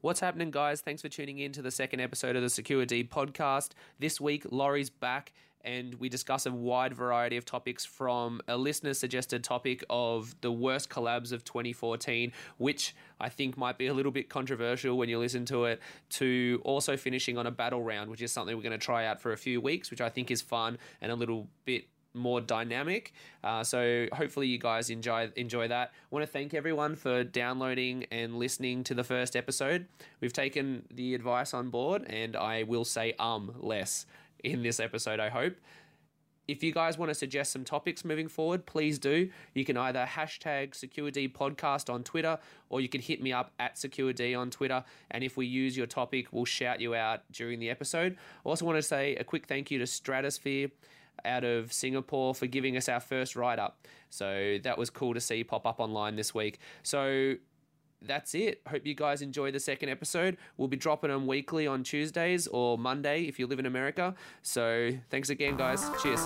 What's happening, guys? Thanks for tuning in to the second episode of the Secure D podcast. This week, Laurie's back, and we discuss a wide variety of topics, from a listener-suggested topic of the worst collabs of 2014, which I think might be a little bit controversial when you listen to it, to also finishing on a battle round, which is something we're going to try out for a few weeks, which I think is fun and a little bit more dynamic. So hopefully you guys enjoy that. I want to thank everyone for downloading and listening to the first episode. We've taken the advice on board, and I will say less in this episode, I hope. If you guys want to suggest some topics moving forward, please do. You can either hashtag SecureD podcast on Twitter, or you can hit me up at SecureD on Twitter. And if we use your topic, we'll shout you out during the episode. I also want to say a quick thank you to Stratosphere out of Singapore for giving us our first write-up. So that was cool to see pop up online this week. So that's it. Hope you guys enjoy the second episode. We'll be dropping them weekly on Tuesdays or Monday if you live in America. So thanks again, guys. Cheers.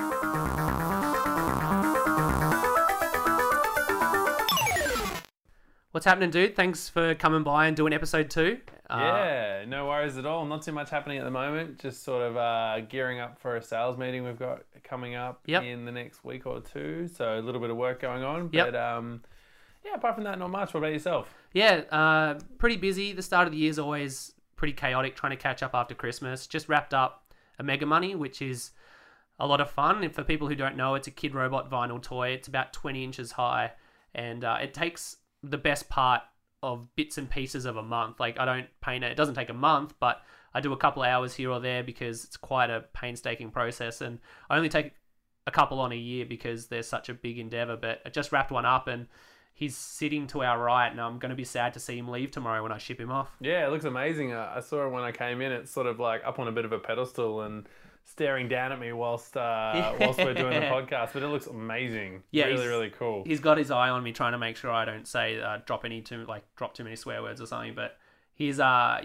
What's happening, dude? Thanks for coming by and doing episode 2. Yeah, no worries at all. Not too much happening at the moment. Just sort of gearing up for a sales meeting we've got coming up in the next week or two. So a little bit of work going on. But yeah, apart from that, not much. What about yourself? Yeah, pretty busy. The start of the year is always pretty chaotic, trying to catch up after Christmas. Just wrapped up a Mega Money, which is a lot of fun. And for people who don't know, it's a Kid Robot vinyl toy. It's about 20 inches high, and it takes the best part of bits and pieces of a month. Like, I don't paint it. It doesn't take a month, but I do a couple of hours here or there because it's quite a painstaking process. And I only take a couple on a year because they're such a big endeavor. But I just wrapped one up, and he's sitting to our right, and I'm going to be sad to see him leave tomorrow when I ship him off. Yeah, it looks amazing. I saw it when I came in. It's sort of like up on a bit of a pedestal and staring down at me whilst we're doing the podcast, but it looks amazing. Yeah, really cool. He's got his eye on me, trying to make sure I don't say drop too many swear words or something. But he's on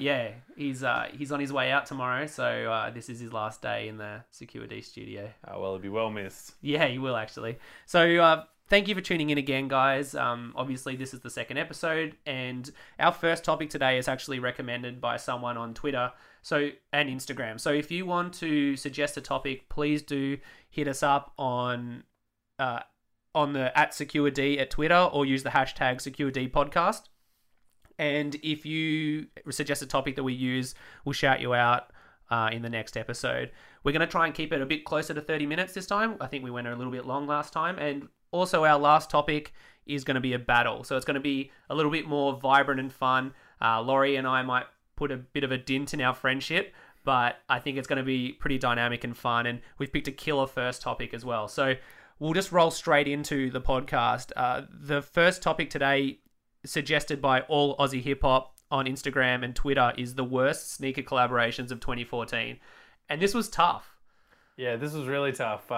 his way out tomorrow, so this is his last day in the Secure D studio. Oh well, it'll be well missed. Yeah, he will actually. So thank you for tuning in again, guys. Obviously, this is the second episode, and our first topic today is actually recommended by someone on Twitter and Instagram. So if you want to suggest a topic, please do hit us up on the @SecureD at Twitter, or use the hashtag SecureD podcast. And if you suggest a topic that we use, we'll shout you out in the next episode. We're going to try and keep it a bit closer to 30 minutes this time. I think we went a little bit long last time. And also, our last topic is going to be a battle. So it's going to be a little bit more vibrant and fun. Laurie and I might put a bit of a dint in our friendship, but I think it's going to be pretty dynamic and fun. And we've picked a killer first topic as well. So we'll just roll straight into the podcast. The first topic today, suggested by All Aussie Hip Hop on Instagram and Twitter, is the worst sneaker collaborations of 2014. And this was tough. Yeah, this was really tough.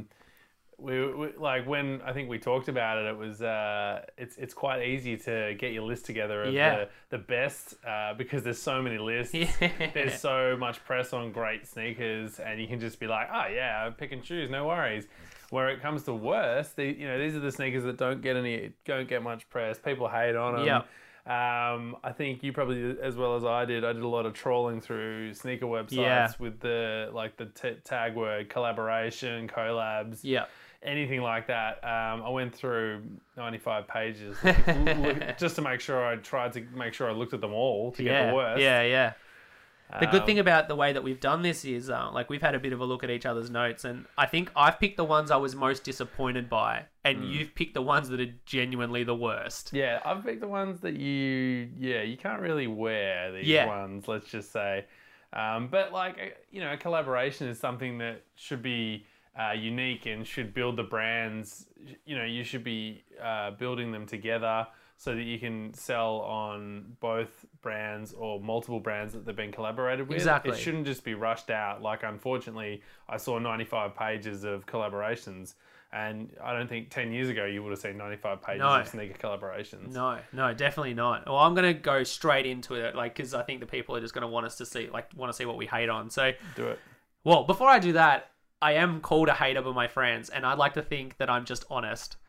We like, when I think we talked about it, it was it's quite easy to get your list together of the best because there's so many lists. There's so much press on great sneakers, and you can just be like, oh yeah, pick and choose, no worries. Where it comes to worst, these are the sneakers that don't get much press. People hate on them. Yeah. I think you probably, as well as I did a lot of trawling through sneaker websites with the tag word collaboration, collabs. Yeah. Anything like that. I went through 95 pages just to make sure I looked at them all to get the worst. Yeah. The good thing about the way that we've done this is we've had a bit of a look at each other's notes, and I think I've picked the ones I was most disappointed by, and you've picked the ones that are genuinely the worst. Yeah, I've picked the ones that you can't really wear these ones, let's just say. But a collaboration is something that should be unique and should build the brands. You should be building them together so that you can sell on both brands or multiple brands that they've been collaborated with. Exactly. It shouldn't just be rushed out. Unfortunately, I saw 95 pages of collaborations, and I don't think 10 years ago you would have seen 95 pages of sneaker collaborations. No, definitely not. Well, I'm going to go straight into it, because I think the people are just going to want to see what we hate on. So do it. Well, before I do that, I am called a hater by my friends, and I'd like to think that I'm just honest.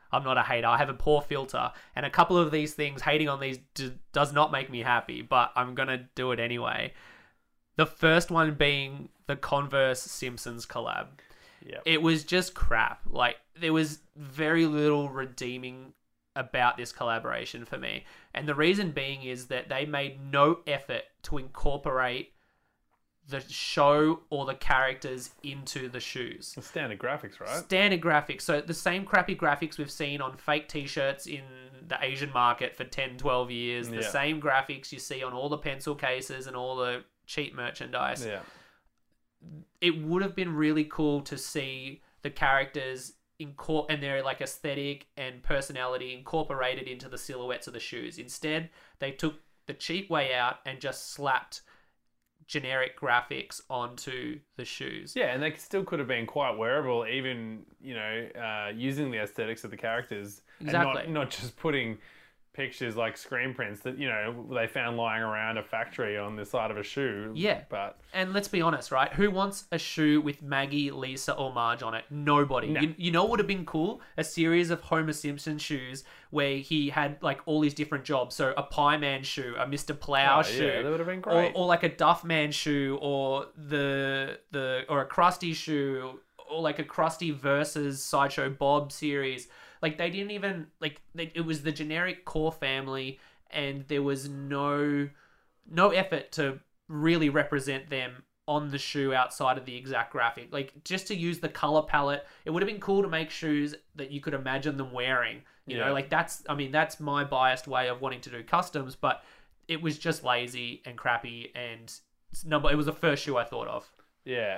I'm not a hater. I have a poor filter. And a couple of these things, hating on these does not make me happy, but I'm going to do it anyway. The first one being the Converse Simpsons collab. Yep. It was just crap. Like, there was very little redeeming about this collaboration for me. And the reason being is that they made no effort to incorporate the show or the characters into the shoes. Standard graphics, right? Standard graphics. So the same crappy graphics we've seen on fake t-shirts in the Asian market for 10, 12 years. The same graphics you see on all the pencil cases and all the cheap merchandise. Yeah. It would have been really cool to see the characters and their like aesthetic and personality incorporated into the silhouettes of the shoes. Instead, they took the cheap way out and just slapped generic graphics onto the shoes. Yeah, and they still could have been quite wearable, even, using the aesthetics of the characters. Exactly. And not just putting pictures like screen prints that, they found lying around a factory on the side of a shoe. Yeah. And let's be honest, right? Who wants a shoe with Maggie, Lisa, or Marge on it? Nobody. No. You know what would have been cool? A series of Homer Simpson shoes where he had like all these different jobs. So a Pie Man shoe, a Mr. Plow shoe. Yeah, that would have been great. Or like a Duff Man shoe, or or a Krusty shoe, or like a Krusty versus Sideshow Bob series. Like, they didn't even, it was the generic core family, and there was no effort to really represent them on the shoe outside of the exact graphic. Like, just to use the color palette, it would have been cool to make shoes that you could imagine them wearing. You know, like, that's my biased way of wanting to do customs, but it was just lazy and crappy, and it was the first shoe I thought of. Yeah,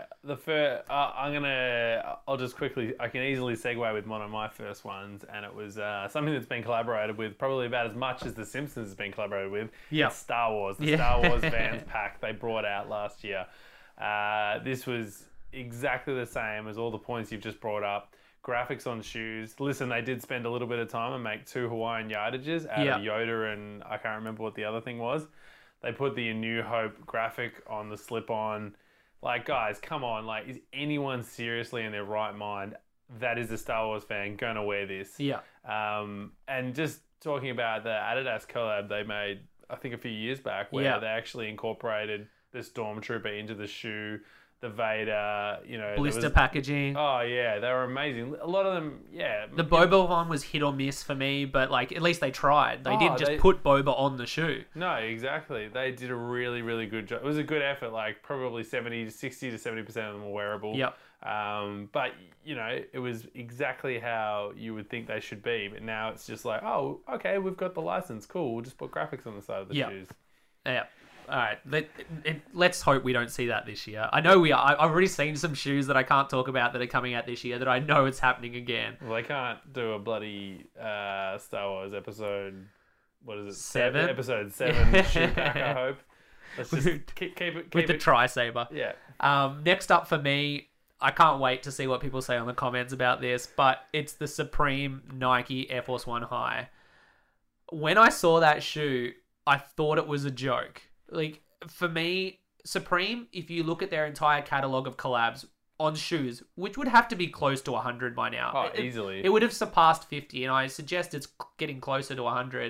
I'll just quickly, I can easily segue with one of my first ones, and it was something that's been collaborated with probably about as much as The Simpsons has been collaborated with. Yeah. It's Star Wars, the Star Wars Vans pack they brought out last year. This was exactly the same as all the points you've just brought up. Graphics on shoes. Listen, they did spend a little bit of time and make 2 Hawaiian yardages out of Yoda, and I can't remember what the other thing was. They put the A New Hope graphic on the slip-on. Like, guys, come on. Like, is anyone seriously in their right mind that is a Star Wars fan gonna wear this? Yeah. And just talking about the Adidas collab they made, I think a few years back, where they actually incorporated the Stormtrooper into the shoe, the Vader, blister packaging. Oh, yeah, they were amazing. A lot of them, The Boba one was hit or miss for me, but, like, at least they tried. They didn't just put Boba on the shoe. No, exactly. They did a really, really good job. It was a good effort. Like, probably 60 to 70% of them were wearable. Yep. But, it was exactly how you would think they should be. But now it's just like, oh, okay, we've got the license. Cool. We'll just put graphics on the side of the shoes. Yeah. All right, let's hope we don't see that this year. I know we are. I've already seen some shoes that I can't talk about that are coming out this year that I know it's happening again. Well, they can't do a bloody Star Wars episode, what is it? 7? Episode 7 shoe pack, I hope. Let's just keep it. With the Tri-Saber. Yeah. Next up for me, I can't wait to see what people say on the comments about this, but it's the Supreme Nike Air Force 1 High. When I saw that shoe, I thought it was a joke. Like, for me, Supreme, if you look at their entire catalog of collabs on shoes, which would have to be close to 100 by now. Oh, easily. It would have surpassed 50, and I suggest it's getting closer to 100.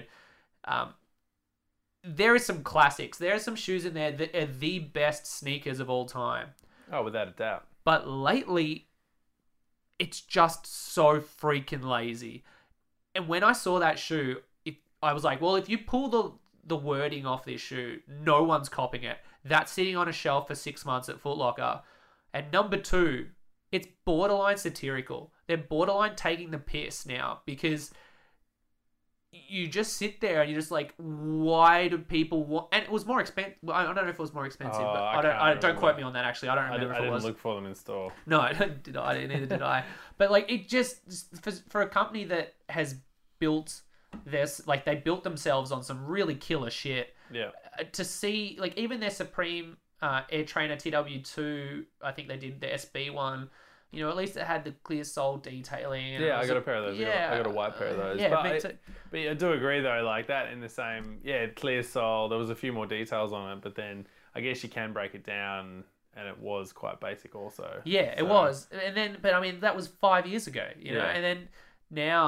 There are some classics. There are some shoes in there that are the best sneakers of all time. Oh, without a doubt. But lately, it's just so freaking lazy. And when I saw that shoe, I was like, well, if you pull the wording off this shoe, no one's copying it. That's sitting on a shelf for 6 months at Foot Locker. And number 2, it's borderline satirical. They're borderline taking the piss now, because you just sit there and you're just like, why do people want... And it was more expensive. I don't know if it was more expensive, but don't quote me on that, actually. I don't remember if it was. I didn't look for them in store. No, neither did I. But like, it just... For a company that has built... they built themselves on some really killer shit. Yeah. To see, like, even their Supreme Air Trainer TW2, I think they did the SB one. At least it had the clear sole detailing. And I got a pair of those. Yeah, I got a white pair of those. Yeah, but I do agree though, like that in the same. Yeah, clear sole. There was a few more details on it, but then I guess you can break it down, and it was quite basic also. Yeah, it was. And then, but I mean, that was 5 years ago. You know, and then now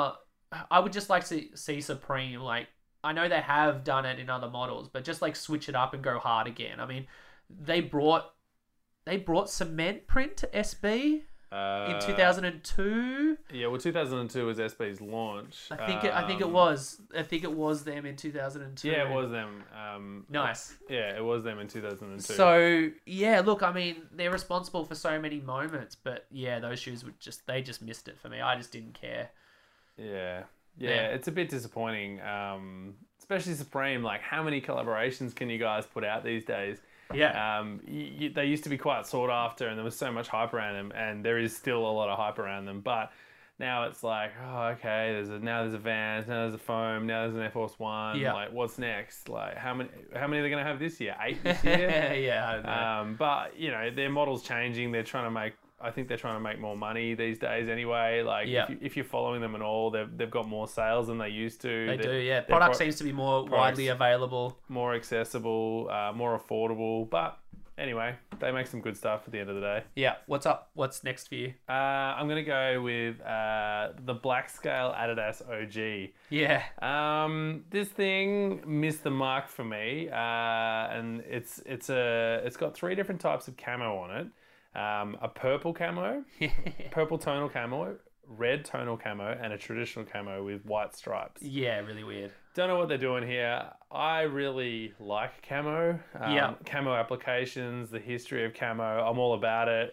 I would just like to see Supreme, like, I know they have done it in other models, but just like switch it up and go hard again. I mean, they brought cement print to SB in 2002. Yeah, well, 2002 was SB's launch. I think it was them in 2002. Yeah, it was them. Nice. Yeah, it was them in 2002. So yeah, look, I mean, they're responsible for so many moments, but yeah, those shoes they just missed it for me. I just didn't care. Yeah, it's a bit disappointing. Especially Supreme. Like, how many collaborations can you guys put out these days? Yeah. They used to be quite sought after, and there was so much hype around them, and there is still a lot of hype around them. But now it's like, oh, okay, there's a Vans, now there's a Foam, now there's an Air Force One. Yeah. Like, what's next? Like, how many are they going to have this year? 8 this year? Yeah, I don't know. But you know, their model's changing. I think they're trying to make more money these days anyway. Like, if you're following them at all, they've got more sales than they used to. They do, yeah. Product seems to be more widely available. More accessible, more affordable. But anyway, they make some good stuff at the end of the day. Yeah. What's up? What's next for you? I'm going to go with the Black Scale Adidas OG. Yeah. This thing missed the mark for me. And it's got 3 different types of camo on it. A purple camo, purple tonal camo, red tonal camo, and a traditional camo with white stripes. Yeah, really weird. Don't know what they're doing here. I really like camo. Camo applications, the history of camo. I'm all about it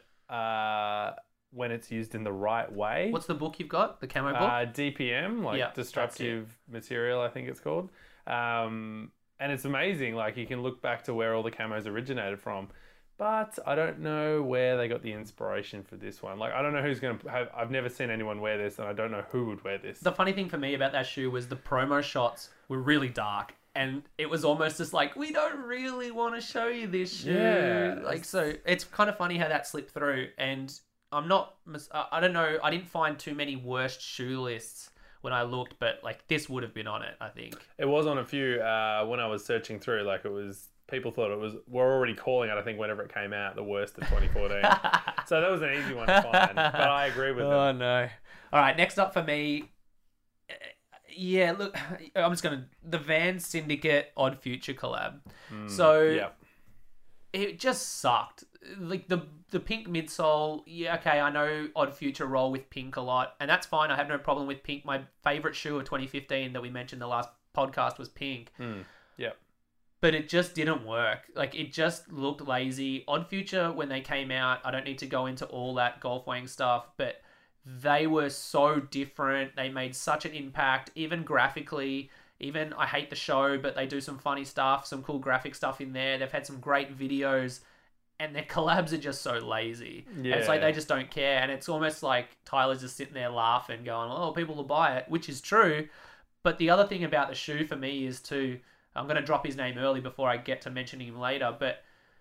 when it's used in the right way. What's the book you've got? The camo book? DPM, Destructive Material, I think it's called. And it's amazing. Like, you can look back to where all the camos originated from. But I don't know where they got the inspiration for this one. Like, I don't know who's going to have... I've never seen anyone wear this, and I don't know who would wear this. The funny thing for me about that shoe was the promo shots were really dark. And it was almost just like, we don't really want to show you this shoe. Yeah. Like, so it's kind of funny how that slipped through. And I don't know, I didn't find too many worst shoe lists when I looked, but like, this would have been on it, I think. It was on a few when I was searching through. Like, it was... People thought we're already calling it, I think, whenever it came out, the worst of 2014. So that was an easy one to find. But I agree with them. Oh, no. All right, next up for me. Yeah, look, I'm just going to... The Vans Syndicate Odd Future collab. It just sucked. Like, the pink midsole, yeah, okay, I know Odd Future roll with pink a lot, and that's fine. I have no problem with pink. My favourite shoe of 2015 that we mentioned in the last podcast was pink. But it just didn't work. Like, it just looked lazy. Odd Future, when they came out, I don't need to go into all that Golf Wang stuff, but they were so different. They made such an impact, even graphically. Even, I hate the show, but they do some funny stuff, some cool graphic stuff in there. They've had some great videos, and their collabs are just so lazy. Yeah. And it's like they just don't care. And it's almost like Tyler's just sitting there laughing, going, oh, people will buy it, which is true. But the other thing about the shoe for me is too... I'm going to drop his name early before I get to mentioning him later, but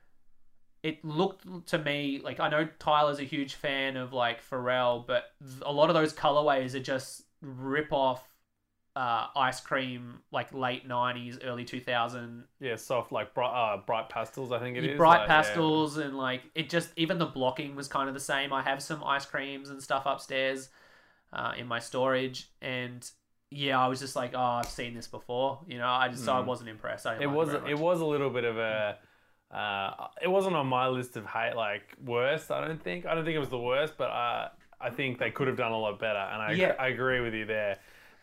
it looked to me like, I know Tyler's a huge fan of like Pharrell, but a lot of those colorways are just rip off Ice Cream, like late 90s, early 2000. Yeah, soft, like bright pastels, I think it is. Bright pastels, and like it just, even the blocking was kind of the same. I have some Ice Creams and stuff upstairs in my storage, and yeah, I was just like, oh, I've seen this before. You know, so I wasn't impressed. It was a little bit of a... it wasn't on my list of worst, I don't think. I don't think it was the worst, but I think they could have done a lot better. And I agree with you there.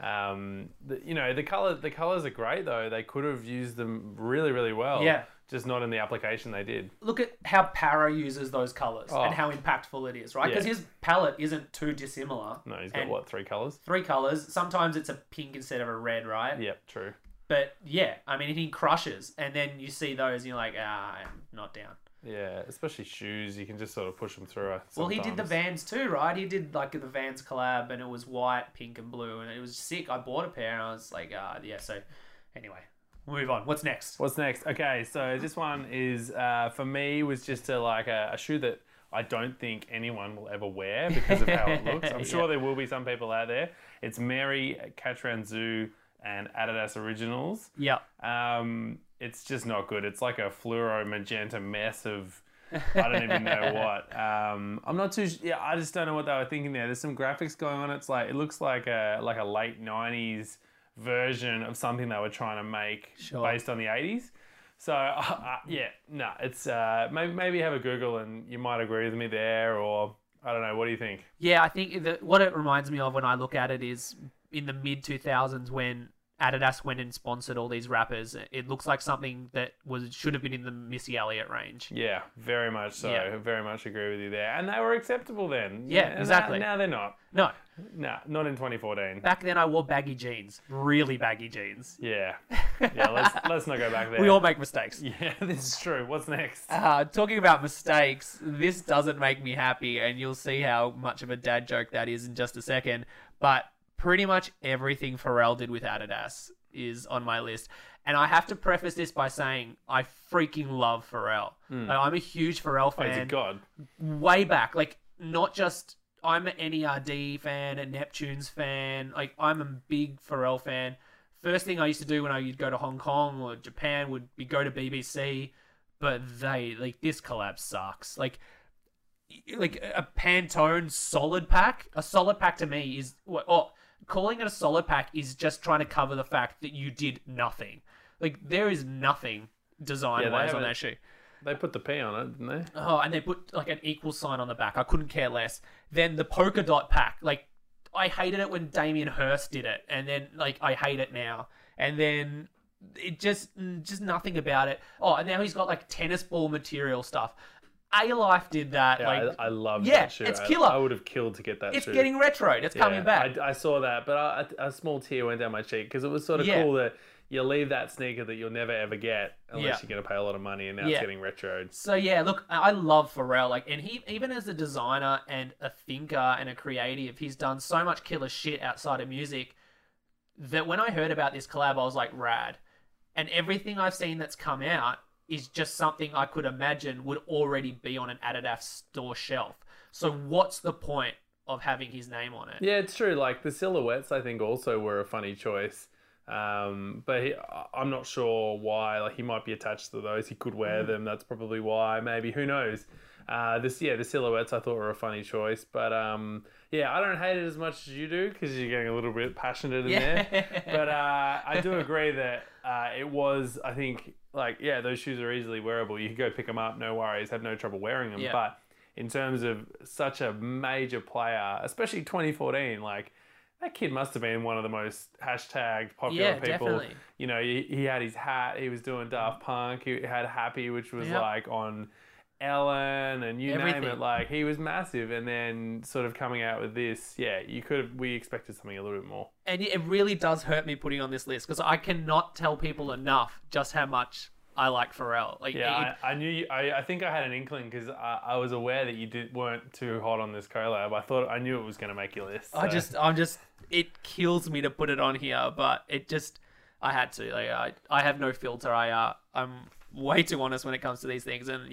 The colors are great, though. They could have used them really, really well. Yeah. Just not in the application they did. Look at how Para uses those colors and how impactful it is, right? Because his palette isn't too dissimilar. No, he's got 3 colors? 3 colors. Sometimes it's a pink instead of a red, right? Yep, true. But yeah, I mean, he crushes. And then you see those and you're like, I'm not down. Yeah, especially shoes. You can just sort of push them through. Well, he did the Vans too, right? He did like the Vans collab, and it was white, pink, and blue, and it was sick. I bought a pair, and I was like, yeah. So, anyway, we'll move on. What's next? Okay, so this one is for me was just a shoe that I don't think anyone will ever wear because of how it looks. I'm sure there will be some people out there. It's Mary Katranzu and Adidas Originals. Yeah. It's just not good. It's like a fluoro magenta mess of I don't even know what. I'm not too. Yeah, I just don't know what they were thinking there. There's some graphics going on. It looks like a late '90s version of something they were trying to make based on the '80s. So it's maybe have a Google and you might agree with me there, or I don't know. What do you think? Yeah, I think what it reminds me of when I look at it is in the mid 2000s when Adidas went and sponsored all these rappers. It looks like something that should have been in the Missy Elliott range. Yeah, very much so. Yeah. Very much agree with you there. And they were acceptable then. Yeah, exactly. Now they're not. No, not in 2014. Back then I wore baggy jeans, really baggy jeans. Yeah. Let's not go back there. We all make mistakes. Yeah, this is true. What's next? Talking about mistakes, this doesn't make me happy, and you'll see how much of a dad joke that is in just a second. But pretty much everything Pharrell did with Adidas is on my list. And I have to preface this by saying I freaking love Pharrell. I'm a huge Pharrell fan. Oh, he's a god. Way back. Like, not just... I'm an NERD fan, a Neptunes fan. Like, I'm a big Pharrell fan. First thing I used to do when I would go to Hong Kong or Japan would be go to BBC. But this collab sucks. Like a Pantone solid pack. A solid pack to me is... calling it a solid pack is just trying to cover the fact that you did nothing. Like, there is nothing design-wise on that shoe. They put the P on it, didn't they? Oh, and they put, like, an equal sign on the back. I couldn't care less. Then the polka dot pack. Like, I hated it when Damien Hirst did it. And then, like, I hate it now. And then it just nothing about it. Oh, and now he's got, like, tennis ball material stuff. A-Life did that. Yeah, I love that shoe. It's killer. I would have killed to get that shoe. It's getting retro. It's coming back. I saw that, but a small tear went down my cheek because it was sort of cool that you leave that sneaker that you'll never ever get unless you're going to pay a lot of money, and now it's getting retroed. So look, I love Pharrell. Like, and he, even as a designer and a thinker and a creative, he's done so much killer shit outside of music that when I heard about this collab, I was like, rad. And everything I've seen that's come out is just something I could imagine would already be on an Adidas store shelf. So what's the point of having his name on it? Yeah, it's true. Like, the silhouettes, I think, also were a funny choice. But I'm not sure why. Like, he might be attached to those. He could wear them. That's probably why. Maybe. Who knows? The silhouettes I thought were a funny choice. But, I don't hate it as much as you do because you're getting a little bit passionate in there. But I do agree that it was, I think, those shoes are easily wearable. You can go pick them up, no worries, have no trouble wearing them. Yeah. But in terms of such a major player, especially 2014, like, that kid must have been one of the most hashtagged popular people. Definitely. You know, he had his hat, he was doing Daft Punk, he had Happy, which was like on Ellen and everything. Name it. Like, he was massive, and then sort of coming out with this, we expected something a little bit more. And it really does hurt me putting on this list because I cannot tell people enough just how much I like Pharrell. Like, I knew you, I think I had an inkling because I was aware that you weren't too hot on this collab. I knew it was going to make your list. So. It kills me to put it on here, but I had to. Like, I have no filter. I'm way too honest when it comes to these things, and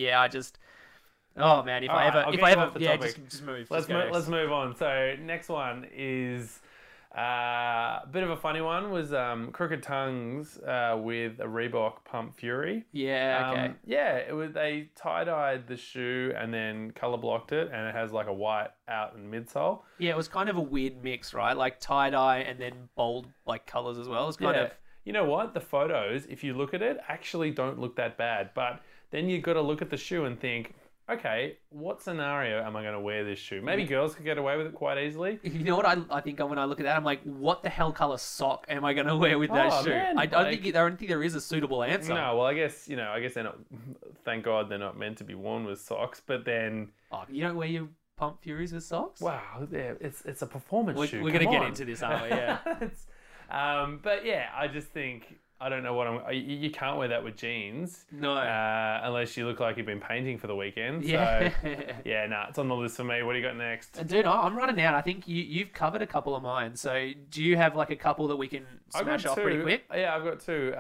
oh man, if I ever just move. Let's move on. So next one is a bit of a funny one. Was Crooked Tongues with a Reebok Pump Fury. Yeah. Okay. They tie-dyed the shoe and then color blocked it, and it has like a white out and midsole. Yeah, it was kind of a weird mix, right? Like tie-dye and then bold like colors as well. It's kind of. You know what? The photos, if you look at it, actually don't look that bad. But then you've got to look at the shoe and think, okay, what scenario am I going to wear this shoe? Maybe girls could get away with it quite easily. You know what I think when I look at that, I'm like, what the hell color sock am I going to wear with that shoe? Man, I don't think there is a suitable answer. No, well, I guess they're not. Thank God they're not meant to be worn with socks. But then, you don't wear your Pump Furies with socks? Wow, it's a performance shoe. We're going to get into this, aren't we? Yeah. But I just think, I don't know what you can't wear that with jeans. No. Unless you look like you've been painting for the weekend. Yeah. So, it's on the list for me. What do you got next? Dude, I'm running out. I think you've covered a couple of mine. So do you have like a couple that we can smash off pretty quick? Yeah, I've got two.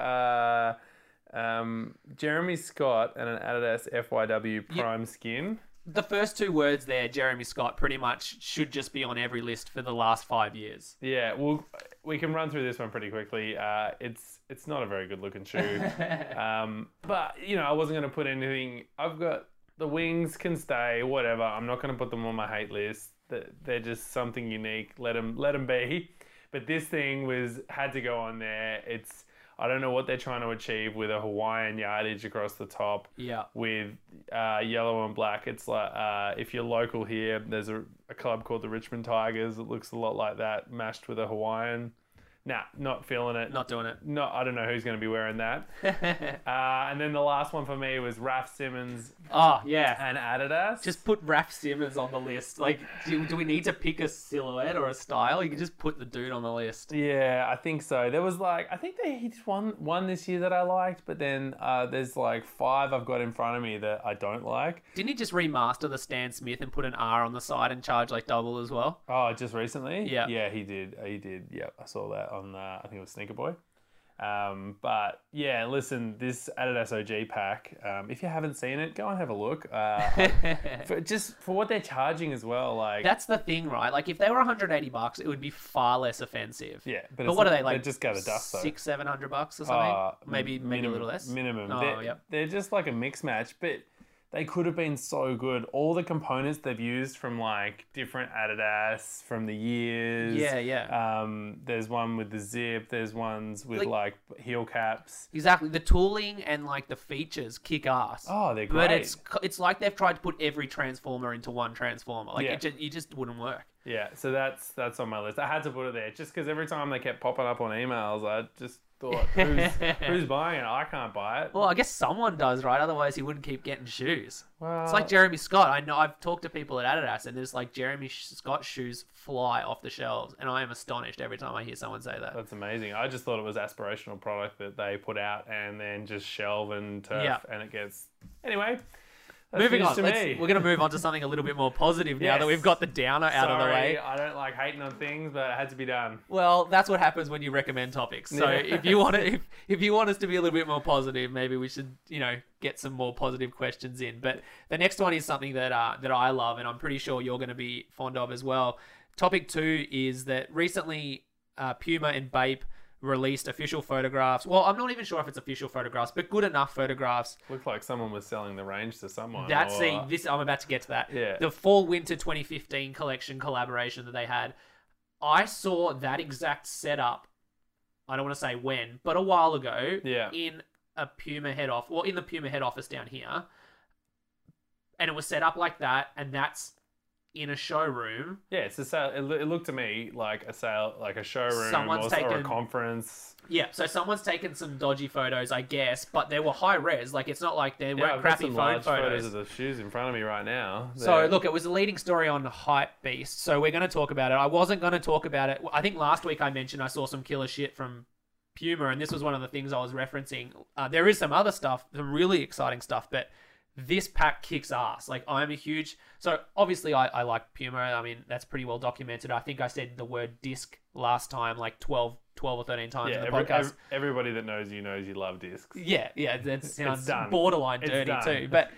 Jeremy Scott and an Adidas FYW Prime Skin. The first two words there, Jeremy Scott, pretty much should just be on every list for the last 5 years. Yeah, well, we can run through this one pretty quickly. It's not a very good looking shoe. But, I wasn't going to put anything... I've got the wings can stay, whatever. I'm not going to put them on my hate list. They're just something unique. Let them be. But this thing had to go on there. I don't know what they're trying to achieve with a Hawaiian yardage across the top. Yeah. With yellow and black. It's like if you're local here, there's a club called the Richmond Tigers. It looks a lot like that, mashed with a Hawaiian. Nah, not feeling it. Not doing it. No, I don't know who's going to be wearing that. And then the last one for me was Raf Simons. Oh, yeah. And Adidas. Just put Raf Simons on the list. Like, do we need to pick a silhouette or a style? You can just put the dude on the list. Yeah, I think so. There was I think he just one this year that I liked, but then there's 5 I've got in front of me that I don't like. Didn't he just remaster the Stan Smith and put an R on the side and charge double as well? Oh, just recently? Yeah. Yeah, he did. Yeah, I saw that on, I think it was Sneaker Boy. But yeah, listen, this Adidas OG pack, if you haven't seen it, go and have a look. For what they're charging as well, that's the thing, right? Like, if they were $180, it would be far less offensive. Yeah, but what are they They're just gather dust though. $600-700 or something? Maybe a little less. Minimum. Oh, they're just like a mix match, but they could have been so good. All the components they've used from different Adidas from the years. Yeah. There's one with the zip. There's ones with heel caps. Exactly. The tooling and the features kick ass. Oh, they're great. But it's like they've tried to put every transformer into one transformer. It just wouldn't work. Yeah. So that's on my list. I had to put it there just because every time they kept popping up on emails, I just thought, who's buying it? I can't buy it. Well, I guess someone does, right? Otherwise, he wouldn't keep getting shoes. Well, it's like Jeremy Scott. I know I've talked to people at Adidas, and there's Jeremy Scott shoes fly off the shelves, and I am astonished every time I hear someone say that. That's amazing. I just thought it was aspirational product that they put out and then just shelve and turf, and it gets anyway. Moving on, we're going to move on to something a little bit more positive now that we've got the downer out of the way. I don't like hating on things, but it had to be done. Well, that's what happens when you recommend topics. So if you want us to be a little bit more positive, maybe we should, get some more positive questions in. But the next one is something that I love, and I'm pretty sure you're going to be fond of as well. Topic 2 is that recently Puma and Bape released official photographs. Well, I'm not even sure if it's official photographs, but good enough photographs. Looked like someone was selling the range to someone. I'm about to get to that. Yeah. The Fall/Winter 2015 collection collaboration that they had. I saw that exact setup, I don't want to say when, but a while ago in a Puma head office, in the Puma head office down here. And it was set up like that, and that's in a showroom. Yeah, it's a sale. It looked to me like a sale, like a showroom or a conference. Yeah, so someone's taken some dodgy photos, I guess, but they were high res. It's not like they weren't crappy phone large photos. of the shoes in front of me right now. So look, it was a leading story on Hype Beast. So we're going to talk about it. I wasn't going to talk about it. I think last week I mentioned I saw some killer shit from Puma, and this was one of the things I was referencing. There is some other stuff, some really exciting stuff, but this pack kicks ass. I'm a huge... So, obviously, I like Puma. I mean, that's pretty well documented. I think I said the word disc last time, 12 or 13 times in the podcast. Everybody that knows you love discs. Yeah, that sounds borderline dirty too. But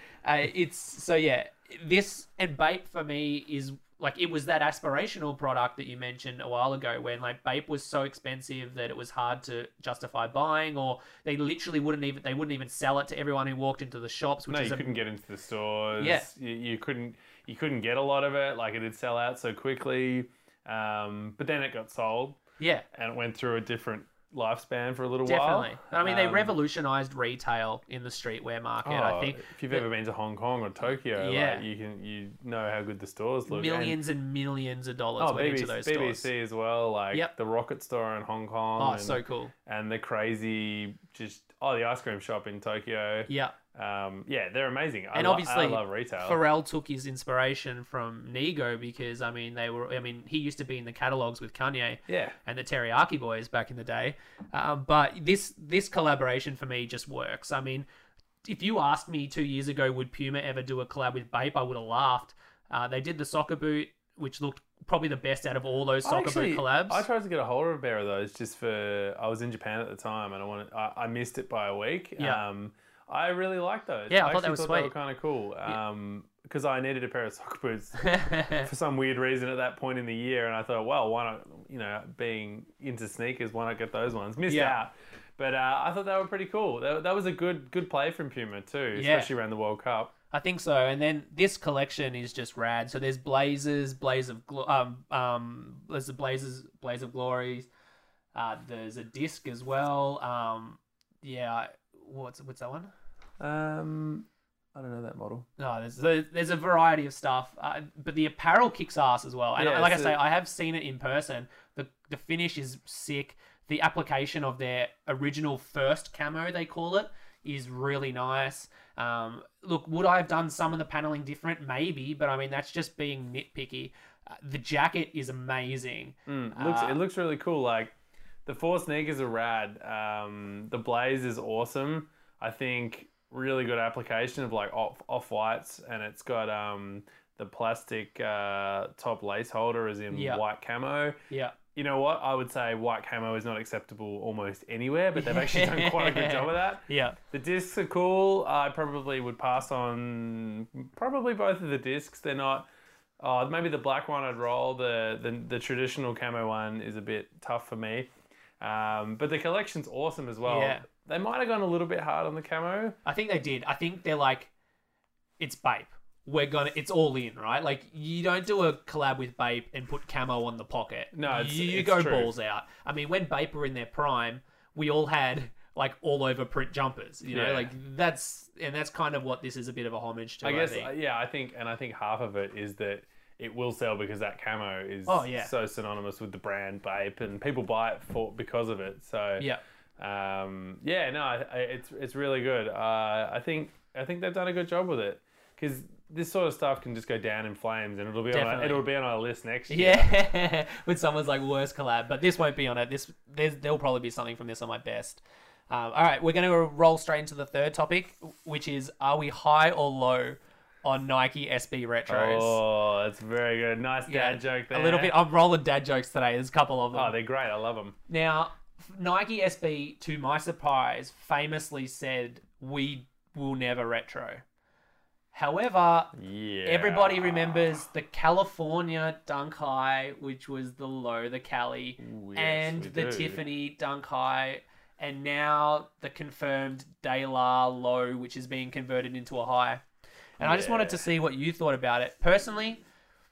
this and Bape for me is... it was that aspirational product that you mentioned a while ago when, Bape was so expensive that it was hard to justify buying, or they literally wouldn't even sell it to everyone who walked into the shops. You couldn't get into the stores. Yeah. You couldn't get a lot of it. It'd sell out so quickly. But then it got sold. Yeah. And it went through a different lifespan for a little while. Definitely. I mean, they revolutionized retail in the streetwear market. I think if you've ever been to Hong Kong or Tokyo, you know how good the stores look. Millions and millions of dollars went into those stores. BBC as well, the Rocket store in Hong Kong. So cool. And the crazy, the ice cream shop in Tokyo. Yeah. They're amazing. Obviously, I love retail. Pharrell took his inspiration from Nigo because he used to be in the catalogs with Kanye and the Teriyaki Boys back in the day. But this collaboration for me just works. I mean, if you asked me 2 years ago, would Puma ever do a collab with Bape, I would have laughed. They did the soccer boot, which looked probably the best out of all those soccer boot collabs. I tried to get a hold of a pair of those I was in Japan at the time and I missed it by a week. Yeah. I really liked those. Yeah, I thought they were sweet. They were kind of cool. Because I needed a pair of soccer boots for some weird reason at that point in the year, and I thought, well, why not? Being into sneakers, why not get those ones? Missed out, but I thought they were pretty cool. That was a good play from Puma too, especially around the World Cup. I think so. And then this collection is just rad. So there's Blazers, there's the Blaze of Glories. There's a disc as well. Yeah, what's that one? I don't know that model. No, there's a variety of stuff, but the apparel kicks ass as well. And like I say, I have seen it in person. The finish is sick. The application of their original first camo, they call it, is really nice. Look, would I have done some of the paneling different? Maybe, but I mean that's just being nitpicky. The jacket is amazing. It looks really cool. Like the 4 sneakers are rad. The Blaze is awesome. I think really good application of like off whites, and it's got the plastic top lace holder is in white camo. Yeah. You know what? I would say white camo is not acceptable almost anywhere, but they've actually done quite a good job of that. Yeah. The discs are cool. I probably would pass on probably both of the discs. They're not. Maybe the black one I'd roll. The traditional camo one is a bit tough for me. But the collection's awesome as well. Yeah. They might have gone a little bit hard on the camo. I think they did. I think they're like, it's Bape. It's all in, right? Like, you don't do a collab with Bape and put camo on the pocket. No, you go true. Balls out. I mean, when Bape were in their prime, we all had like all over print jumpers, you know, like that's kind of what this is a bit of a homage to. I think half of it is that it will sell because that camo is so synonymous with the brand Bape, and people buy it because of it. So it's really good. I think they've done a good job with it, because this sort of stuff can just go down in flames, and it'll be on our list next year. Yeah, with someone's like worst collab, but this won't be on it. There'll probably be something from this on my best. All right, we're going to roll straight into the third topic, which is: are we high or low on Nike SB retros? Oh, that's very good. Nice dad joke there. A little bit. I'm rolling dad jokes today. There's a couple of them. Oh, they're great. I love them. Now, Nike SB, to my surprise, famously said, "We will never retro." However, everybody remembers the California Dunk High, which was the low, the Cali, and the Tiffany Dunk High, and now the confirmed De La low, which is being converted into a high. And I just wanted to see what you thought about it. Personally,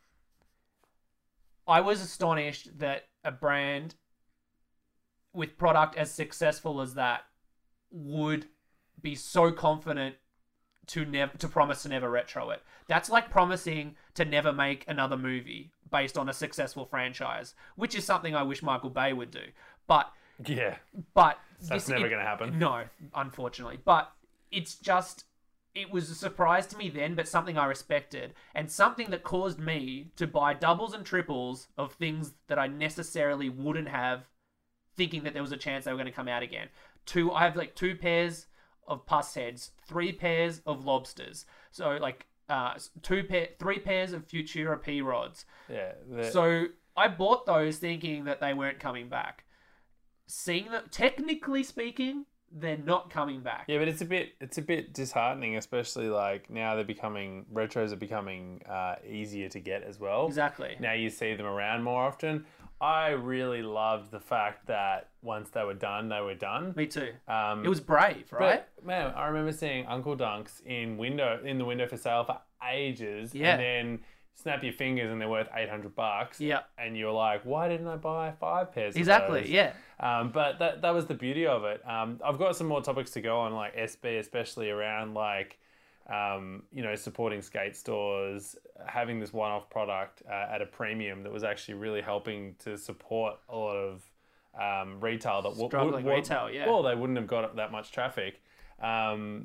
I was astonished that a brand with product as successful as that would be so confident to promise to never retro it. That's like promising to never make another movie based on a successful franchise, which is something I wish Michael Bay would do. But that's never going to happen. No, unfortunately. But it was a surprise to me then, but something I respected, and something that caused me to buy doubles and triples of things that I necessarily wouldn't have, thinking that there was a chance they were going to come out again. I have like 2 pairs of pus heads, 3 pairs of lobsters. So like 3 pairs of Futura P rods. Yeah. So I bought those thinking that they weren't coming back. Seeing that, technically speaking, they're not coming back. Yeah, but it's a bit disheartening, especially like now retros are becoming easier to get as well. Exactly. Now you see them around more often. I really loved the fact that once they were done, they were done. Me too. It was brave, right? But, man, I remember seeing Uncle Dunks in the window for sale for ages. Yeah. And then snap your fingers and they're worth $800. Yeah. And you're like, why didn't I buy 5 pairs of Exactly, those? yeah. But that was the beauty of it. I've got some more topics to go on, like SB, especially around like, supporting skate stores, having this one-off product at a premium that was actually really helping to support a lot of retail that struggling retail. Yeah. Well, they wouldn't have got that much traffic. But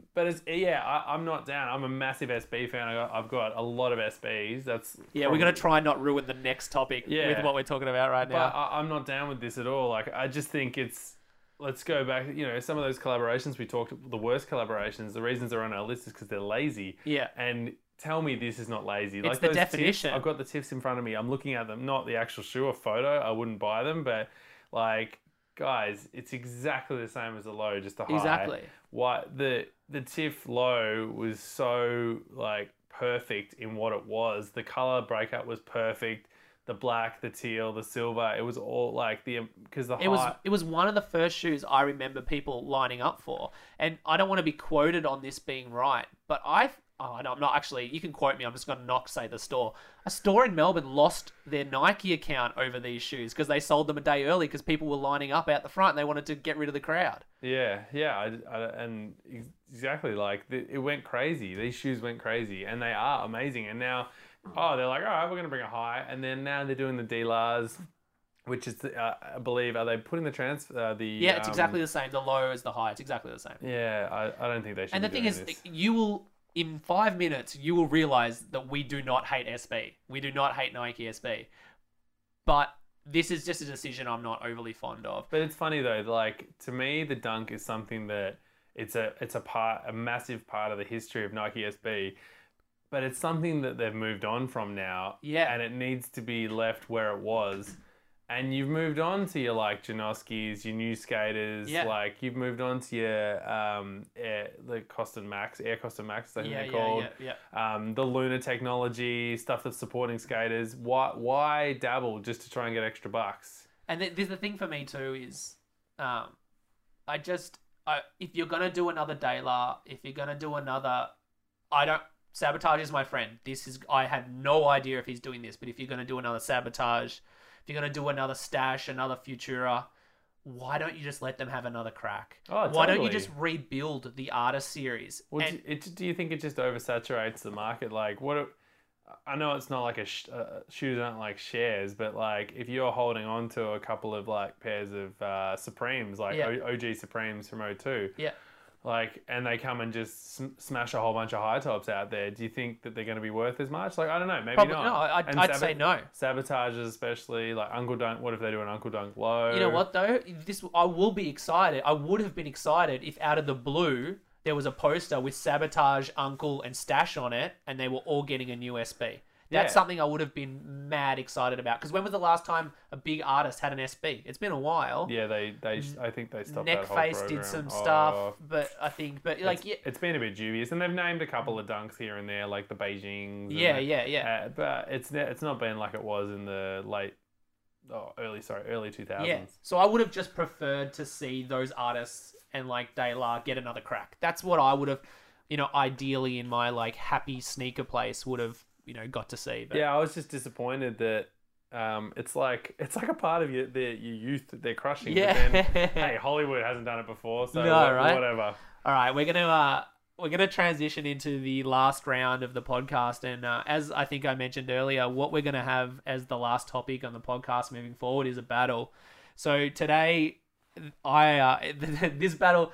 I'm not down. I'm a massive SB fan. I've got a lot of SBs. We're gonna try and not ruin the next topic with what we're talking about right now. But I'm not down with this at all. Like, I just think let's go back. Some of those collaborations we talked, the worst collaborations, the reasons they're on our list is because they're lazy. Yeah. And tell me this is not lazy. It's like the definition. I've got the tips in front of me. I'm looking at them, not the actual shoe or photo. I wouldn't buy them, but like, guys, it's exactly the same as the low, just a high. Exactly. What the TIFF low was so like perfect in what it was. The color breakup was perfect. The black, the teal, the silver, it was all like it was one of the first shoes I remember people lining up for. And I don't want to be quoted on this being right, but I oh no, I'm not actually, you can quote me, I'm just going to not say the store. A store in Melbourne lost their Nike account over these shoes because they sold them a day early because people were lining up out the front and they wanted to get rid of the crowd. Yeah, and exactly, like, it went crazy. These shoes went crazy, and they are amazing. And now, they're like, all right, we're going to bring a high. And then now they're doing the D-Lars, which is, I believe, are they putting the Yeah, it's exactly the same. The low is the high. It's exactly the same. Yeah, I don't think they should. And the thing is, you will, in 5 minutes, you will realize that we do not hate SB. We do not hate Nike SB. But this is just a decision I'm not overly fond of. But it's funny though, like, to me, the Dunk is something that it's a massive part of the history of Nike SB. But it's something that they've moved on from now. Yeah. And it needs to be left where it was. And you've moved on to your, like, Janoskis, your new skaters. Yeah. Like, you've moved on to your the Coston Max, Air Coston Max, I think they're called. The Lunar technology, stuff that's supporting skaters. Why dabble just to try and get extra bucks? And there's the thing for me too is, if you're gonna do another Dalar, if you're gonna do another, Sabotage is my friend. I had no idea if he's doing this, but if you're gonna do another Sabotage, if you're going to do another Stash, another Futura, why don't you just let them have another crack? Oh, Why don't you just rebuild the Artist series? Well, do you think it just oversaturates the market? Like, I know it's not like shoes aren't like shares, but like if you're holding on to a couple of like pairs of Supremes, like OG Supremes from 02, like, and they come and just smash a whole bunch of high tops out there, do you think that they're going to be worth as much? Like, I don't know, maybe Probably not. No, I'd say no. Sabotages, especially, like Uncle Dunk. What if they do an Uncle Dunk low? You know what though? I will be excited. I would have been excited if out of the blue there was a poster with Sabotage, Uncle, and Stash on it, and they were all getting a new SB. That's something I would have been mad excited about. Because when was the last time a big artist had an SB? It's been a while. Yeah, I think they stopped that whole program. Neckface did some stuff, it's been a bit dubious, and they've named a couple of dunks here and there, like the Beijings. But it's not been like it was in the early 2000s. Yeah, so I would have just preferred to see those artists and like Dalar get another crack. That's what I would have, ideally in my like happy sneaker place would have. Got to see. But... Yeah, I was just disappointed that it's like a part of your youth that they're crushing. Yeah. But then, hey, Hollywood hasn't done it before, so right? Whatever. All right, we're gonna transition into the last round of the podcast, and as I think I mentioned earlier, what we're gonna have as the last topic on the podcast moving forward is a battle. So today, this battle,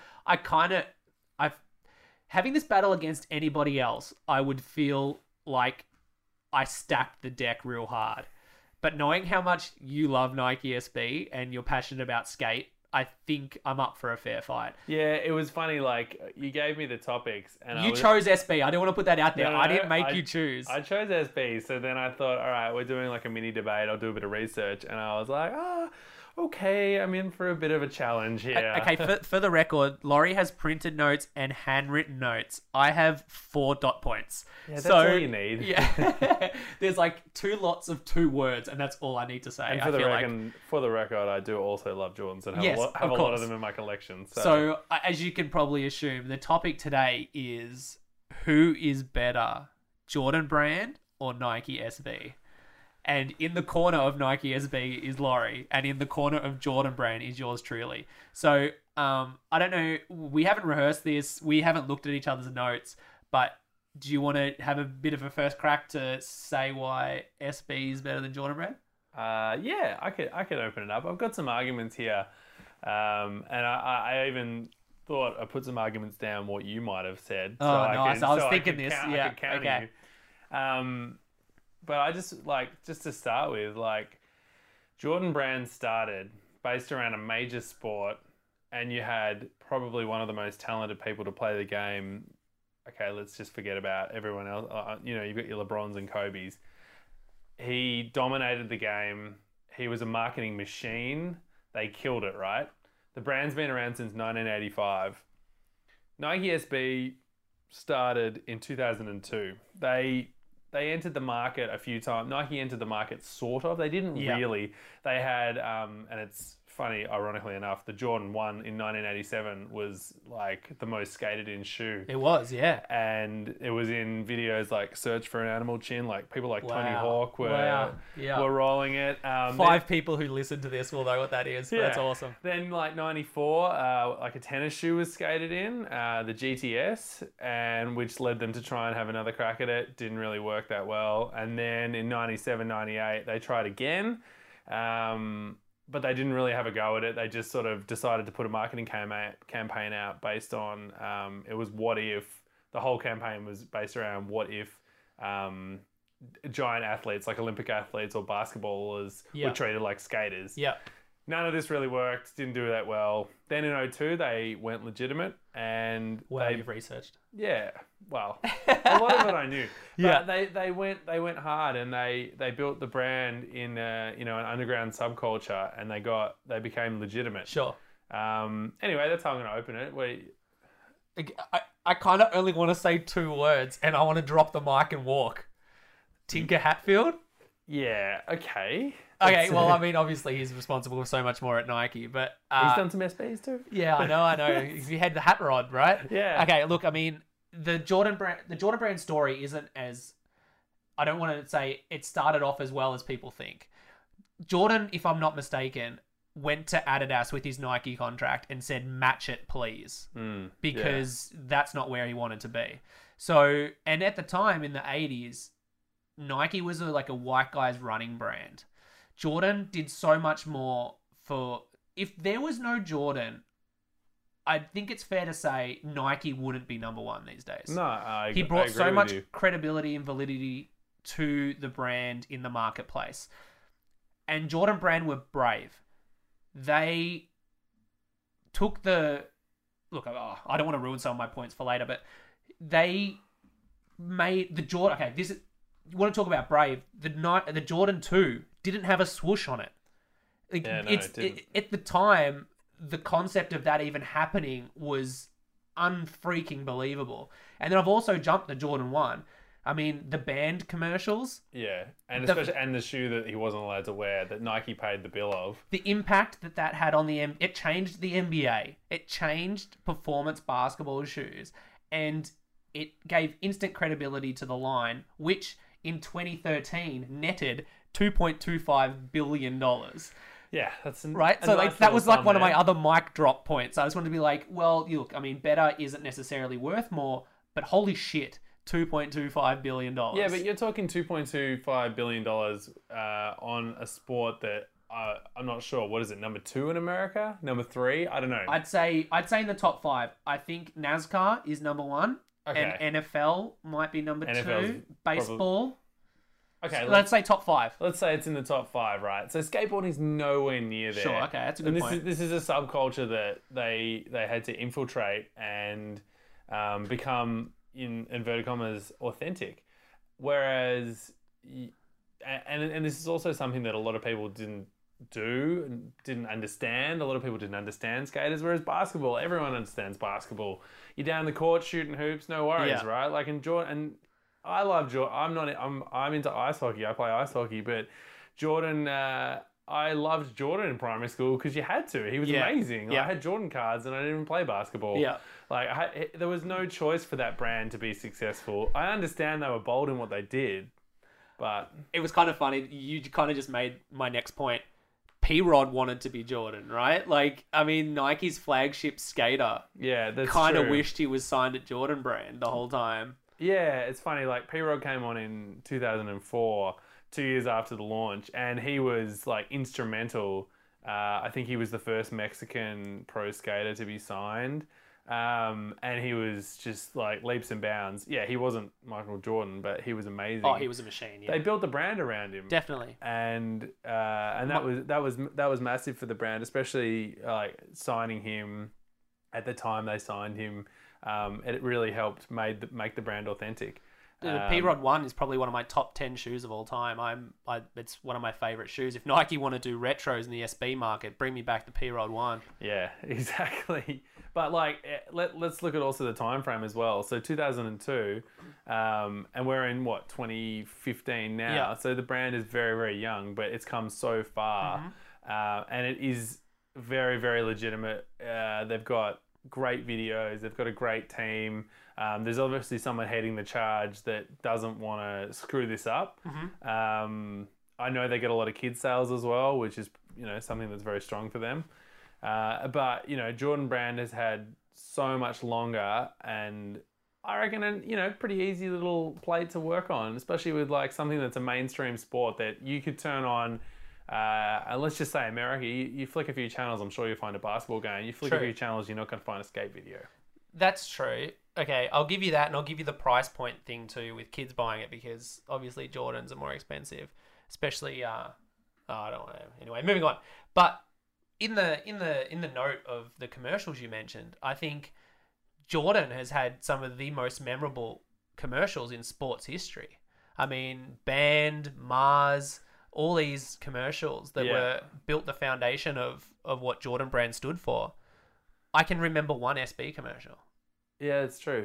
having this battle against anybody else, I would feel like I stacked the deck real hard. But knowing how much you love Nike SB and you're passionate about skate, I think I'm up for a fair fight. Yeah, it was funny. Like, you gave me the topics, and you chose SB. I didn't want to put that out there. I didn't make you choose. I chose SB, so then I thought, all right, we're doing like a mini debate. I'll do a bit of research, and I was like, okay, I'm in for a bit of a challenge here. Okay, for the record, Laurie has printed notes and handwritten notes. I have 4 dot points. Yeah, that's all you need. Yeah, there's like 2 lots of 2 words, and that's all I need to say. And for the record, I do also love Jordans and have a lot of them in my collection. So, as you can probably assume, the topic today is who is better, Jordan Brand or Nike SB? And in the corner of Nike SB is Laurie, and in the corner of Jordan Brand is yours truly. So, I don't know, we haven't rehearsed this, we haven't looked at each other's notes, but do you want to have a bit of a first crack to say why SB is better than Jordan Brand? Yeah, I could open it up. I've got some arguments here, and I even thought I put some arguments down what you might have said. I was thinking this. I could counter you. But I just to start with, like, Jordan Brand started based around a major sport, and you had probably one of the most talented people to play the game. Okay, let's just forget about everyone else. You've got your LeBrons and Kobes. He dominated the game. He was a marketing machine. They killed it, right? The brand's been around since 1985. Nike SB started in 2002. They entered the market a few times. Nike entered the market, sort of. They didn't really. They had, and it's funny, ironically enough, the Jordan 1 in 1987 was like the most skated in shoe. It was, yeah. And it was in videos like Search for an Animal Chin, like people like Tony Hawk were rolling it. 5 people who listen to this will know what that is. Yeah. That's awesome. Then like 94, like a tennis shoe was skated in, the GTS, and which led them to try and have another crack at it. Didn't really work that well. And then in 97, 98, they tried again. But they didn't really have a go at it. They just sort of decided to put a marketing campaign out based on, it was what if, the whole campaign was based around what if giant athletes, like Olympic athletes or basketballers, were treated like skaters. Yeah. None of this really worked, didn't do that well. Then in 2002, they went legitimate and... You've researched. Yeah, well, a lot of it I knew. But they went hard and they built the brand in an underground subculture and they became legitimate. Sure. Anyway, that's how I'm going to open it. I kind of only want to say 2 words and I want to drop the mic and walk. Tinker Hatfield? Yeah, okay. Okay, well, I mean, obviously he's responsible for so much more at Nike, but... he's done some SBs too. Yeah, I know. He had the hat rod, right? Yeah. Okay, look, I mean, the Jordan brand story isn't as... I don't want to say it started off as well as people think. Jordan, if I'm not mistaken, went to Adidas with his Nike contract and said, match it, please. Because that's not where he wanted to be. So, and at the time in the 80s, Nike was like a white guy's running brand. Jordan did so much more for... If there was no Jordan, I think it's fair to say Nike wouldn't be number 1 these days. No, he brought so much credibility and validity to the brand in the marketplace. And Jordan brand were brave. They took the... Look, I don't want to ruin some of my points for later, but they made the Jordan... Okay, this is... You want to talk about brave? The Jordan 2 didn't have a swoosh on it. Like, it didn't. At the time, the concept of that even happening was unfreaking believable. And then I've also jumped the Jordan 1. I mean, the band commercials. Yeah, and especially the shoe that he wasn't allowed to wear that Nike paid the bill of. The impact that had on it changed the NBA. It changed performance basketball shoes, and it gave instant credibility to the line, which in 2013 netted $2.25 billion. Yeah, that's right. So that was like one of my other mic drop points. I just wanted to be like, well, look, I mean, better isn't necessarily worth more, but holy shit, $2.25 billion. Yeah, but you're talking $2.25 billion on a sport that I'm not sure. What is it? Number 2 in America? Number 3? I don't know. I'd say in the top 5. I think NASCAR is number 1. Okay. And NFL might be number 2. Baseball. Okay, let's say top 5. Let's say it's in the top 5, right? So skateboarding is nowhere near there. Sure, okay, that's a good point. This is a subculture that they had to infiltrate and become, in inverted commas, authentic. Whereas, and this is also something that a lot of people didn't understand. A lot of people didn't understand skaters, whereas basketball, everyone understands basketball. You're down the court shooting hoops, no worries, right? Like in Jordan, and I love Jordan. I'm into ice hockey. I play ice hockey, but Jordan, I loved Jordan in primary school because you had to. He was amazing. Like, I had Jordan cards and I didn't even play basketball. Yeah. Like there was no choice for that brand to be successful. I understand they were bold in what they did, but it was kind of funny. You kind of just made my next point. P-Rod wanted to be Jordan, right? Like, I mean, Nike's flagship skater. Yeah, that's kind of wished he was signed at Jordan brand the whole time. Yeah, it's funny. Like, P-Rod came on in 2004, 2 years after the launch, and he was like instrumental. I think he was the first Mexican pro skater to be signed. And he was just like leaps and bounds. Yeah, he wasn't Michael Jordan, but he was amazing. Oh, he was a machine. Yeah, they built the brand around him. Definitely. And that was massive for the brand, especially like signing him at the time they signed him. It really helped make the brand authentic. The P-Rod 1 is probably one of my top 10 shoes of all time. It's one of my favorite shoes. If Nike want to do retros in the SB market, bring me back the P-Rod 1. Yeah, exactly. But like, let's look at also the time frame as well. So 2002, and we're in 2015 now. Yeah. So the brand is very, very young, but it's come so far, and it is very, very legitimate. They've got great videos. They've got a great team. There's obviously someone heading the charge that doesn't want to screw this up. I know they get a lot of kids sales as well, which is, something that's very strong for them. But, Jordan Brand has had so much longer, and I reckon, pretty easy little plate to work on, especially with like something that's a mainstream sport that you could turn on. And let's just say America, you flick a few channels, I'm sure you'll find a basketball game. You flick a few channels, you're not going to find a skate video. That's true. Okay, I'll give you that, and I'll give you the price point thing too with kids buying it, because obviously Jordans are more expensive, especially. I don't want to. Anyway, moving on. But in the note of the commercials you mentioned, I think Jordan has had some of the most memorable commercials in sports history. I mean, Band, Mars, all these commercials that were built the foundation of what Jordan Brand stood for. I can remember one SB commercial. Yeah, it's true.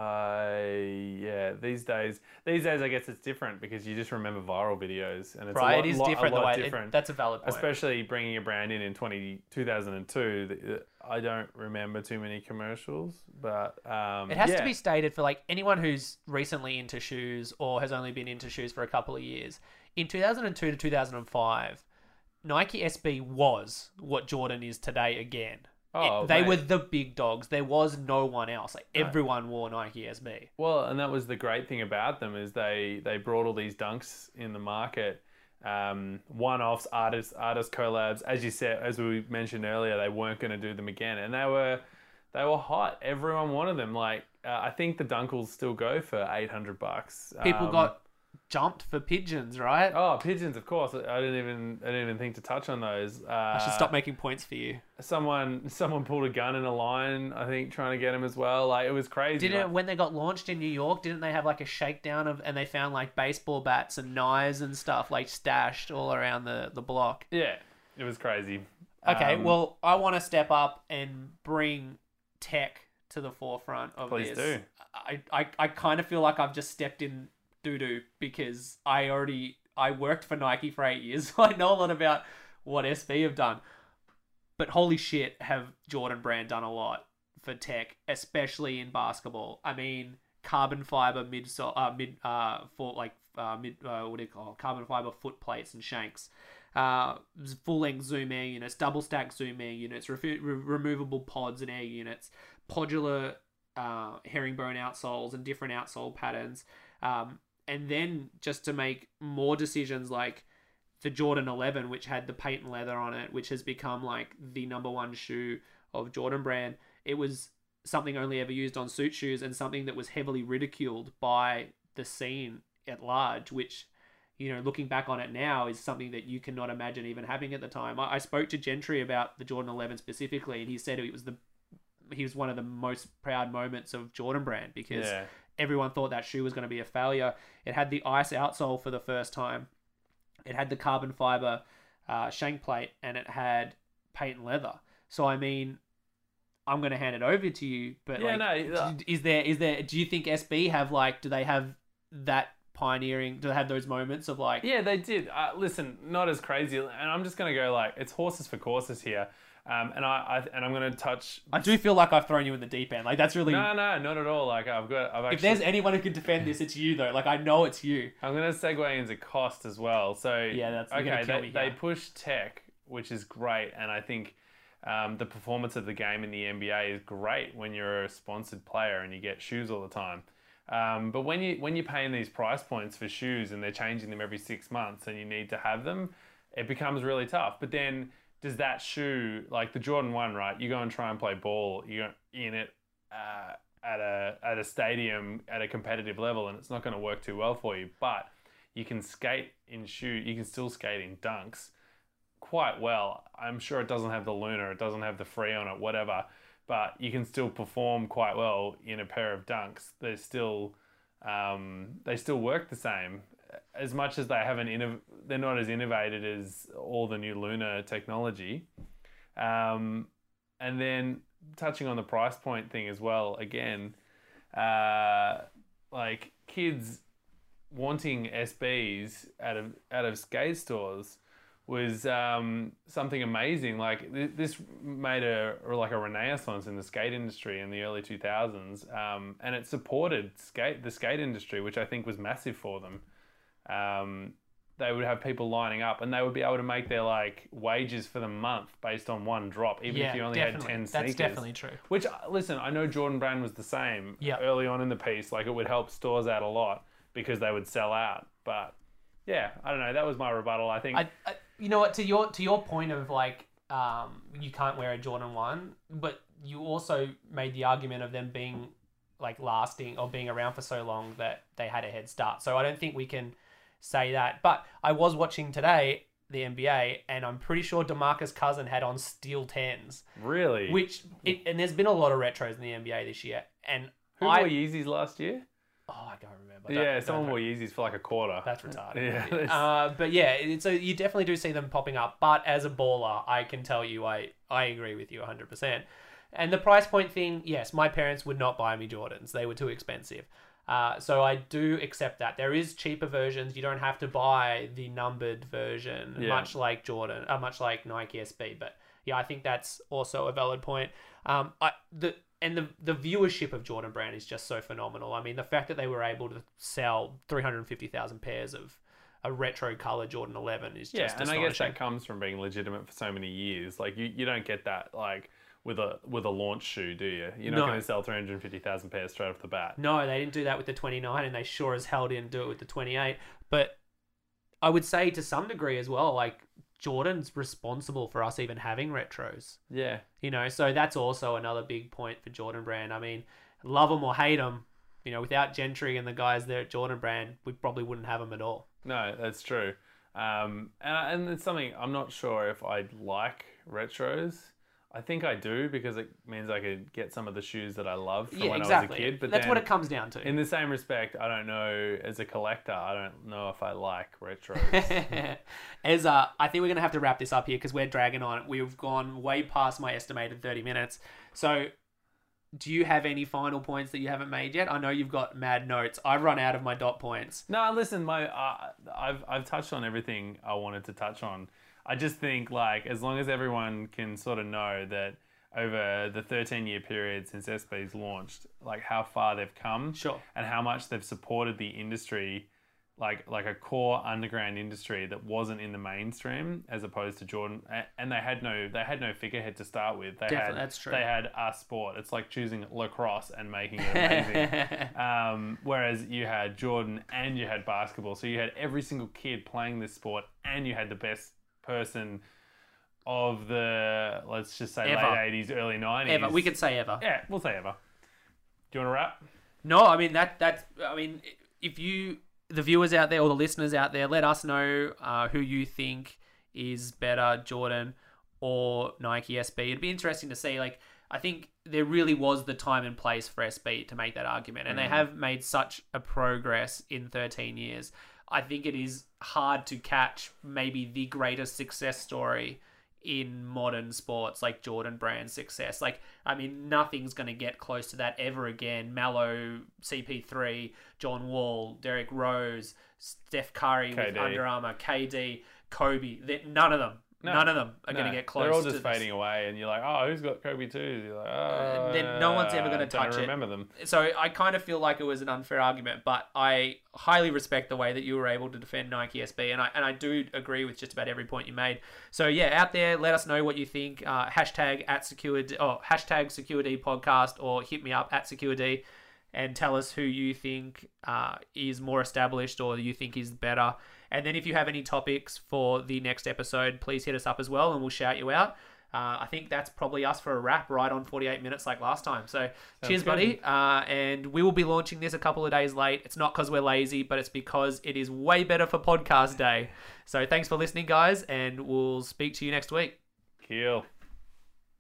These days I guess it's different because you just remember viral videos, and it's it is different. That's a valid point. Especially bringing a brand in 2002. I don't remember too many commercials, but it has to be stated for like anyone who's recently into shoes or has only been into shoes for a couple of years. In 2002 to 2005, Nike SB was what Jordan is today again. They were the big dogs. There was no one else. Like everyone wore Nike SB. Well, and that was the great thing about them, is they brought all these dunks in the market, one-offs, artist collabs. As you said, as we mentioned earlier, they weren't going to do them again, and they were hot. Everyone wanted them. Like I think the dunk will still go for $800. People got jumped for pigeons, right? Oh, pigeons, of course. I didn't even think to touch on those. I should stop making points for you. Someone pulled a gun in a line, I think, trying to get him as well. Like, it was crazy. When they got launched in New York, didn't they have like a shakedown and they found like baseball bats and knives and stuff like stashed all around the block? Yeah, it was crazy. Okay, well, I want to step up and bring tech to the forefront of this. Please do. I kind of feel like I've just stepped in doo-doo because I worked for Nike for 8 years, so I know a lot about what SB have done. But holy shit, have Jordan Brand done a lot for tech, especially in basketball. I mean, carbon fiber carbon fiber foot plates and shanks, full length zoom air units, double stack zoom air units, removable pods and air units, podular herringbone outsoles and different outsole patterns. And then just to make more decisions like the Jordan 11, which had the patent leather on it, which has become like the number one shoe of Jordan Brand. It was something only ever used on suit shoes and something that was heavily ridiculed by the scene at large, which, looking back on it now, is something that you cannot imagine even happening at the time. I spoke to Gentry about the Jordan 11 specifically, and he said he was one of the most proud moments of Jordan Brand because everyone thought that shoe was going to be a failure. It had the ice outsole for the first time. It had the carbon fiber shank plate, and it had patent leather. So, I mean, I'm going to hand it over to you, but do you think SB have do they have that pioneering, do they have those moments of like... Yeah, they did. Listen, not as crazy, and I'm just going to go it's horses for courses here. And I'm going to touch... I do feel like I've thrown you in the deep end. Like, that's really... No, not at all. Like, I've actually... If there's anyone who can defend this, it's you, though. Like, I know it's you. I'm going to segue into cost as well. So, yeah, that's... Okay, they push tech, which is great. And I think the performance of the game in the NBA is great when you're a sponsored player and you get shoes all the time. But when you're paying these price points for shoes and they're changing them every 6 months and you need to have them, it becomes really tough. But then... does that shoe, like the Jordan 1, right? You go and try and play ball, you're in it at a stadium at a competitive level, and it's not going to work too well for you. But you can skate in you can still skate in dunks quite well. I'm sure it doesn't have the Lunar, it doesn't have the Free on it, whatever. But you can still perform quite well in a pair of dunks. They still work the same. As much as they're not as innovated as all the new Lunar technology. And then touching on the price point thing as well, again, like kids wanting SBs out of skate stores was something amazing. Like this made a renaissance in the skate industry in the early 2000s, and it supported the skate industry, which I think was massive for them. They would have people lining up, and they would be able to make their like wages for the month based on one drop, even if you only had 10 sneakers. That's definitely true. Which, listen, I know Jordan Brand was the same early on in the piece. Like, it would help stores out a lot because they would sell out. But yeah, I don't know. That was my rebuttal. I think. You know what? To your point of like, you can't wear a Jordan 1, but you also made the argument of them being like lasting or being around for so long that they had a head start. So I don't think we can say that. But I was watching today the NBA, and I'm pretty sure DeMarcus Cousins had on steel 10s. Really? And there's been a lot of retros in the NBA this year. And who wore Yeezys last year? Oh, I can't remember. Someone wore Yeezys for like a quarter. That's retarded. But yeah, so you definitely do see them popping up. But as a baller, I can tell you, I agree with you 100%. And the price point thing, yes, my parents would not buy me Jordans. They were too expensive. So I do accept that. There is cheaper versions. You don't have to buy the numbered version, much like Nike SB. But yeah, I think that's also a valid point. The viewership of Jordan Brand is just so phenomenal. I mean, the fact that they were able to sell 350,000 pairs of a retro color Jordan 11 is just astonishing. I guess that comes from being legitimate for so many years. Like you don't get that like with a launch shoe, do you? You're not going to sell 350,000 pairs straight off the bat. No, they didn't do that with the 29, and they sure as hell didn't do it with the 28. But I would say to some degree as well, like Jordan's responsible for us even having retros. Yeah. So that's also another big point for Jordan Brand. I mean, love them or hate them, without Gentry and the guys there at Jordan Brand, we probably wouldn't have them at all. No, that's true. And it's something I'm not sure if I like retros. I think I do because it means I could get some of the shoes that I loved from when I was a kid. But that's what it comes down to. In the same respect, I don't know, as a collector, I don't know if I like retros. I think we're going to have to wrap this up here because we're dragging on. We've gone way past my estimated 30 minutes. So do you have any final points that you haven't made yet? I know you've got mad notes. I've run out of my dot points. No, listen, I've touched on everything I wanted to touch on. I just think, like, as long as everyone can sort of know that over the 13-year period since SB's launched, like, how far they've come. Sure. And how much they've supported the industry, like a core underground industry that wasn't in the mainstream, as opposed to Jordan. And they had no figurehead to start with. That's true. They had a sport. It's like choosing lacrosse and making it amazing. Whereas you had Jordan and you had basketball. So you had every single kid playing this sport, and you had the best person of the, let's just say, ever. late 80s, early 90s. Ever. We could say ever. Yeah, we'll say ever. Do you want to wrap? No, I mean, if you, the viewers out there or the listeners out there, let us know who you think is better, Jordan or Nike SB. It'd be interesting to see. Like, I think there really was the time and place for SB to make that argument, and they have made such a progress in 13 years. I think it is hard to catch maybe the greatest success story in modern sports, like Jordan Brand's success. Like, I mean, nothing's going to get close to that ever again. Melo, CP3, John Wall, Derrick Rose, Steph Curry with Under Armour, KD, Kobe. None of them are going to get close. They're all just fading away, and you're like, oh, who's got Kobe too? You're like, oh, then no one's ever going to touch it. I remember them. So I kind of feel like it was an unfair argument, but I highly respect the way that you were able to defend Nike SB, and I do agree with just about every point you made. So yeah, out there, let us know what you think. Hashtag SecureD podcast, or hit me up at SecureD and tell us who you think is more established or you think is better. And then if you have any topics for the next episode, please hit us up as well and we'll shout you out. I think that's probably us for a wrap, right on 48 minutes like last time. So cheers, buddy. And we will be launching this a couple of days late. It's not because we're lazy, but it's because it is way better for podcast day. So thanks for listening, guys, and we'll speak to you next week. Cool.